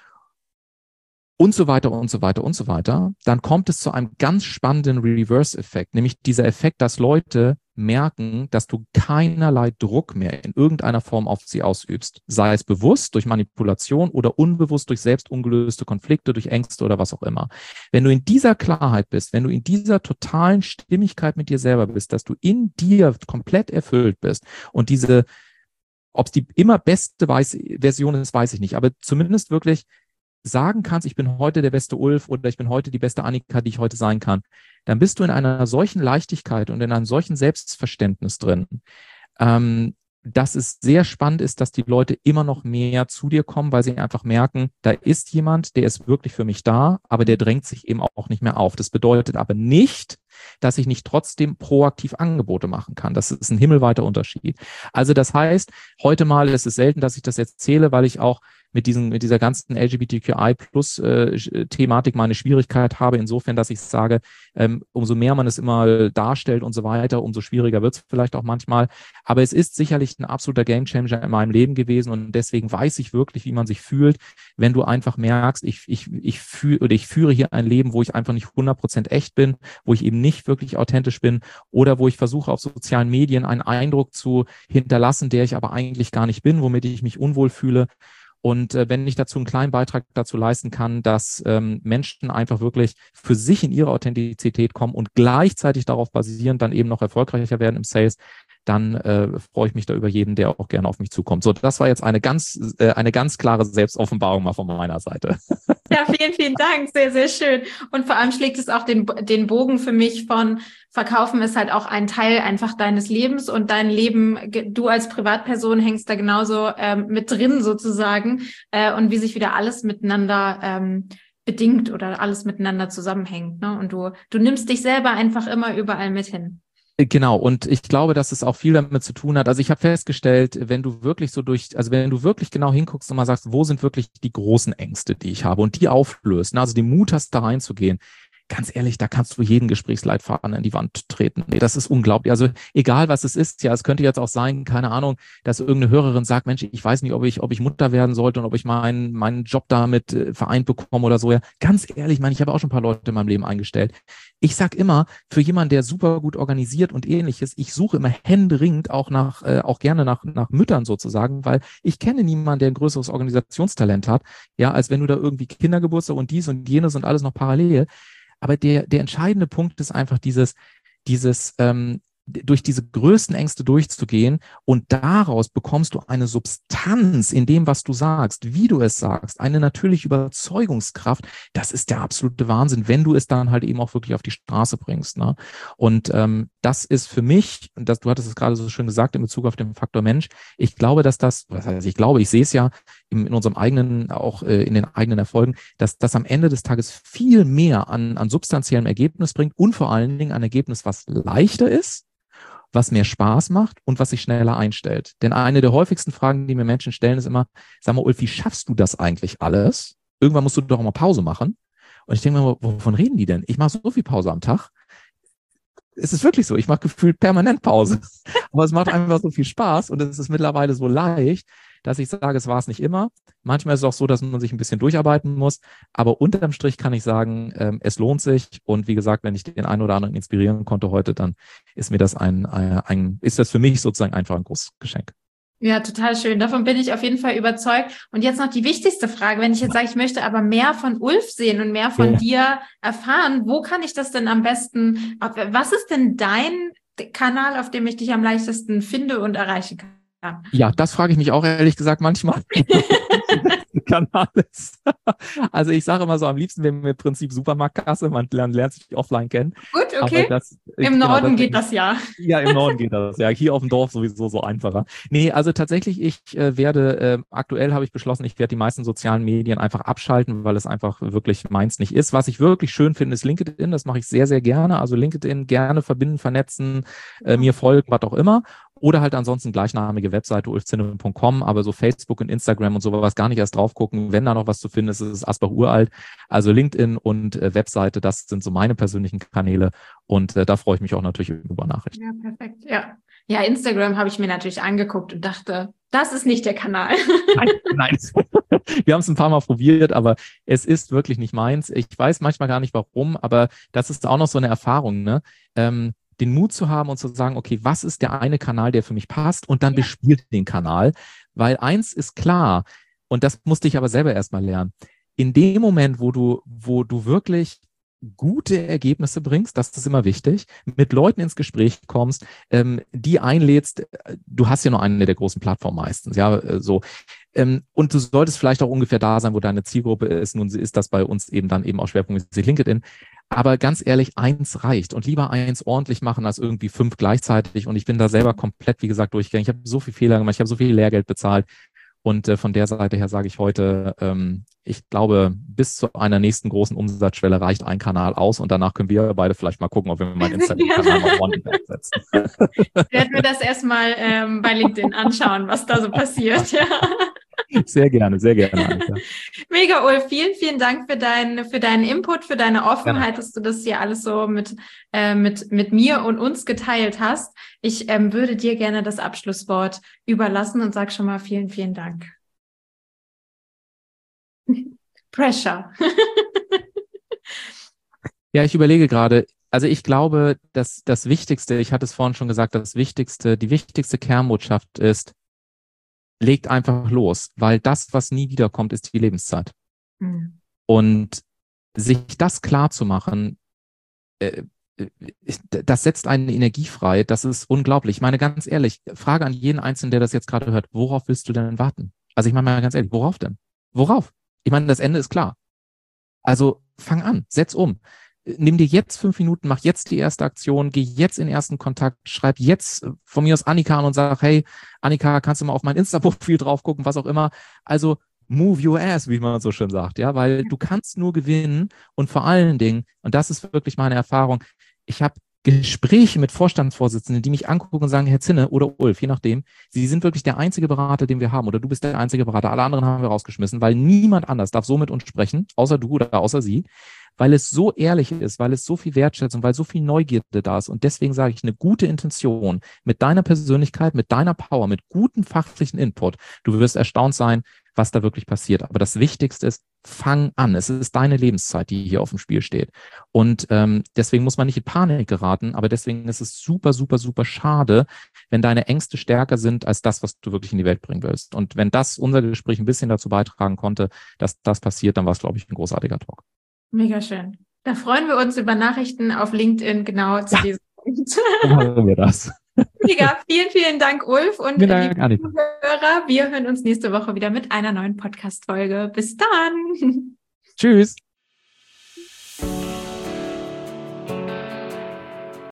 und so weiter und so weiter und so weiter, dann kommt es zu einem ganz spannenden Reverse-Effekt, nämlich dieser Effekt, dass Leute merken, dass du keinerlei Druck mehr in irgendeiner Form auf sie ausübst, sei es bewusst durch Manipulation oder unbewusst durch selbst ungelöste Konflikte, durch Ängste oder was auch immer. Wenn du in dieser Klarheit bist, wenn du in dieser totalen Stimmigkeit mit dir selber bist, dass du in dir komplett erfüllt bist und diese, ob es die immer beste weiß, Version ist, weiß ich nicht, aber zumindest wirklich sagen kannst, ich bin heute der beste Ulf oder ich bin heute die beste Annika, die ich heute sein kann, dann bist du in einer solchen Leichtigkeit und in einem solchen Selbstverständnis drin, ähm, dass es sehr spannend ist, dass die Leute immer noch mehr zu dir kommen, weil sie einfach merken, da ist jemand, der ist wirklich für mich da, aber der drängt sich eben auch nicht mehr auf. Das bedeutet aber nicht, dass ich nicht trotzdem proaktiv Angebote machen kann. Das ist ein himmelweiter Unterschied. Also das heißt, heute mal ist es selten, dass ich das erzähle, weil ich auch mit diesen, mit dieser ganzen L G B T Q I Plus äh, Thematik meine Schwierigkeit habe, insofern, dass ich sage, ähm, umso mehr man es immer darstellt und so weiter, umso schwieriger wird es vielleicht auch manchmal. Aber es ist sicherlich ein absoluter Gamechanger in meinem Leben gewesen und deswegen weiß ich wirklich, wie man sich fühlt, wenn du einfach merkst, ich, ich, ich fühle oder ich führe hier ein Leben, wo ich einfach nicht hundert Prozent echt bin, wo ich eben nicht wirklich authentisch bin oder wo ich versuche, auf sozialen Medien einen Eindruck zu hinterlassen, der ich aber eigentlich gar nicht bin, womit ich mich unwohl fühle. Und äh, wenn ich dazu einen kleinen Beitrag dazu leisten kann, dass ähm, Menschen einfach wirklich für sich in ihre Authentizität kommen und gleichzeitig darauf basierend dann eben noch erfolgreicher werden im Sales, dann äh, freue ich mich da über jeden, der auch gerne auf mich zukommt. So, das war jetzt eine ganz, äh, eine ganz klare Selbstoffenbarung mal von meiner Seite. Ja, vielen, vielen Dank. Sehr, sehr schön. Und vor allem schlägt es auch den, den Bogen für mich von Verkaufen ist halt auch ein Teil einfach deines Lebens und dein Leben, du als Privatperson hängst da genauso ähm, mit drin sozusagen äh, und wie sich wieder alles miteinander ähm, bedingt oder alles miteinander zusammenhängt. Ne? Und du, du nimmst dich selber einfach immer überall mit hin. Genau, und ich glaube, dass es auch viel damit zu tun hat. Also ich habe festgestellt, wenn du wirklich so durch, also wenn du wirklich genau hinguckst und mal sagst, wo sind wirklich die großen Ängste, die ich habe und die auflöst, also den Mut hast, da reinzugehen, ganz ehrlich, da kannst du jeden Gesprächsleitfaden in die Wand treten. Nee, das ist unglaublich. Also egal, was es ist, ja, es könnte jetzt auch sein, keine Ahnung, dass irgendeine Hörerin sagt, Mensch, ich weiß nicht, ob ich, ob ich Mutter werden sollte und ob ich meinen, meinen Job damit äh, vereint bekomme oder so. Ja, ganz ehrlich, ich meine, ich habe auch schon ein paar Leute in meinem Leben eingestellt. Ich sag immer, für jemanden, der super gut organisiert und ähnliches, ich suche immer händeringend auch nach, äh, auch gerne nach, nach Müttern sozusagen, weil ich kenne niemanden, der ein größeres Organisationstalent hat, ja, als wenn du da irgendwie Kindergeburtstag und dies und jenes und alles noch parallel. Aber der, der entscheidende Punkt ist einfach dieses, dieses, ähm, durch diese größten Ängste durchzugehen und daraus bekommst du eine Substanz in dem, was du sagst, wie du es sagst, eine natürliche Überzeugungskraft. Das ist der absolute Wahnsinn, wenn du es dann halt eben auch wirklich auf die Straße bringst. Ne? Und ähm, das ist für mich, und das, du hattest es gerade so schön gesagt in Bezug auf den Faktor Mensch, ich glaube, dass das, was heißt, ich glaube, ich sehe es ja in, in unserem eigenen, auch äh, in den eigenen Erfolgen, dass das am Ende des Tages viel mehr an, an substanziellem Ergebnis bringt und vor allen Dingen ein Ergebnis, was leichter ist, was mehr Spaß macht und was sich schneller einstellt. Denn eine der häufigsten Fragen, die mir Menschen stellen, ist immer, sag mal, Ulf, wie schaffst du das eigentlich alles? Irgendwann musst du doch mal Pause machen. Und ich denke mir, wovon reden die denn? Ich mache so viel Pause am Tag. Es ist wirklich so, ich mache gefühlt permanent Pause. Aber es macht einfach so viel Spaß und es ist mittlerweile so leicht, dass ich sage, es war es nicht immer. Manchmal ist es auch so, dass man sich ein bisschen durcharbeiten muss. Aber unterm Strich kann ich sagen, ähm, es lohnt sich. Und wie gesagt, wenn ich den einen oder anderen inspirieren konnte heute, dann ist mir das ein, ein, ein ist das für mich sozusagen einfach ein großes Geschenk. Ja, total schön. Davon bin ich auf jeden Fall überzeugt. Und jetzt noch die wichtigste Frage. Wenn ich jetzt sage, ich möchte aber mehr von Ulf sehen und mehr von ja. dir erfahren, wo kann ich das denn am besten, was ist denn dein Kanal, auf dem ich dich am leichtesten finde und erreichen kann? Ja, das frage ich mich auch ehrlich gesagt manchmal. Kanal ist. Also ich sage immer so, am liebsten wäre mir im Prinzip Supermarktkasse, man lernt, lernt sich offline kennen. Gut, okay. Aber das, Im genau, Norden das, geht das ja. Ja, im Norden geht das. Ja, hier auf dem Dorf sowieso so einfacher. Nee, also tatsächlich, ich äh, werde, äh, aktuell habe ich beschlossen, ich werde die meisten sozialen Medien einfach abschalten, weil es einfach wirklich meins nicht ist. Was ich wirklich schön finde, ist LinkedIn. Das mache ich sehr, sehr gerne. Also LinkedIn gerne verbinden, vernetzen, äh, mir folgen, was auch immer. Oder halt ansonsten gleichnamige Webseite ulf zinnemann punkt com, aber so Facebook und Instagram und sowas gar nicht erst drauf gucken. Wenn da noch was zu finden ist, ist es Asbach uralt. Also LinkedIn und äh, Webseite, das sind so meine persönlichen Kanäle. Und äh, da freue ich mich auch natürlich über Nachrichten. Ja, perfekt. Ja, ja, Instagram habe ich mir natürlich angeguckt und dachte, das ist nicht der Kanal. Nein, nein. Wir haben es ein paar Mal probiert, aber es ist wirklich nicht meins. Ich weiß manchmal gar nicht warum, aber das ist auch noch so eine Erfahrung, ne? Ähm, den Mut zu haben und zu sagen, okay, was ist der eine Kanal, der für mich passt, und dann ja. bespielt den Kanal, weil eins ist klar, und das musste ich aber selber erstmal lernen, in dem Moment, wo du, wo du wirklich gute Ergebnisse bringst, das ist immer wichtig, mit Leuten ins Gespräch kommst, ähm, die einlädst, du hast ja nur eine der großen Plattformen meistens, ja, so, ähm, und du solltest vielleicht auch ungefähr da sein, wo deine Zielgruppe ist, nun ist das bei uns eben dann eben auch schwerpunktmäßig LinkedIn, aber ganz ehrlich, eins reicht, und lieber eins ordentlich machen als irgendwie fünf gleichzeitig, und ich bin da selber komplett, wie gesagt, durchgegangen, ich habe so viel Fehler gemacht, ich habe so viel Lehrgeld bezahlt. Und äh, von der Seite her sage ich heute, ähm, ich glaube, bis zu einer nächsten großen Umsatzschwelle reicht ein Kanal aus, und danach können wir beide vielleicht mal gucken, ob wir meinen Instagram-Kanal auf One setzen. Ich werde mir das erstmal ähm, bei LinkedIn anschauen, was da so passiert. Ja. Sehr gerne, sehr gerne, Annika. Mega, Ulf. Vielen, vielen Dank für deinen, für deinen Input, für deine Offenheit, gerne. Dass du das hier alles so mit, äh, mit, mit mir und uns geteilt hast. Ich ähm, würde dir gerne das Abschlusswort überlassen und sag schon mal vielen, vielen Dank. Pressure. Ja, ich überlege gerade, also ich glaube, dass das Wichtigste, ich hatte es vorhin schon gesagt, das Wichtigste, die wichtigste Kernbotschaft ist, legt einfach los, weil das, was nie wiederkommt, ist die Lebenszeit. Mhm. Und sich das klar zu machen, äh, das setzt eine Energie frei, das ist unglaublich. Ich meine, ganz ehrlich, Frage an jeden Einzelnen, der das jetzt gerade hört, worauf willst du denn warten? Also ich meine mal ganz ehrlich, worauf denn? Worauf? Ich meine, das Ende ist klar. Also fang an, setz um. Nimm dir jetzt fünf Minuten, mach jetzt die erste Aktion, geh jetzt in ersten Kontakt, schreib jetzt von mir aus Annika an und sag, hey, Annika, kannst du mal auf mein Insta-Profil drauf gucken, was auch immer. Also move your ass, wie man so schön sagt, ja, weil du kannst nur gewinnen, und vor allen Dingen, und das ist wirklich meine Erfahrung, ich habe Gespräche mit Vorstandsvorsitzenden, die mich angucken und sagen, Herr Zinne oder Ulf, je nachdem, Sie sind wirklich der einzige Berater, den wir haben, oder du bist der einzige Berater, alle anderen haben wir rausgeschmissen, weil niemand anders darf so mit uns sprechen, außer du oder außer sie, weil es so ehrlich ist, weil es so viel Wertschätzung, weil so viel Neugierde da ist. Und deswegen sage ich, eine gute Intention mit deiner Persönlichkeit, mit deiner Power, mit gutem fachlichen Input. Du wirst erstaunt sein, was da wirklich passiert. Aber das Wichtigste ist, fang an. Es ist deine Lebenszeit, die hier auf dem Spiel steht. Und ähm, deswegen muss man nicht in Panik geraten, aber deswegen ist es super, super, super schade, wenn deine Ängste stärker sind als das, was du wirklich in die Welt bringen willst. Und wenn das unser Gespräch ein bisschen dazu beitragen konnte, dass das passiert, dann war es, glaube ich, ein großartiger Talk. Mega schön. Da freuen wir uns über Nachrichten auf LinkedIn genau zu ja. diesem Punkt. So machen wir das. Mega. Vielen, vielen Dank, Ulf. Und Dank, liebe Zuhörer, wir hören uns nächste Woche wieder mit einer neuen Podcast-Folge. Bis dann. Tschüss.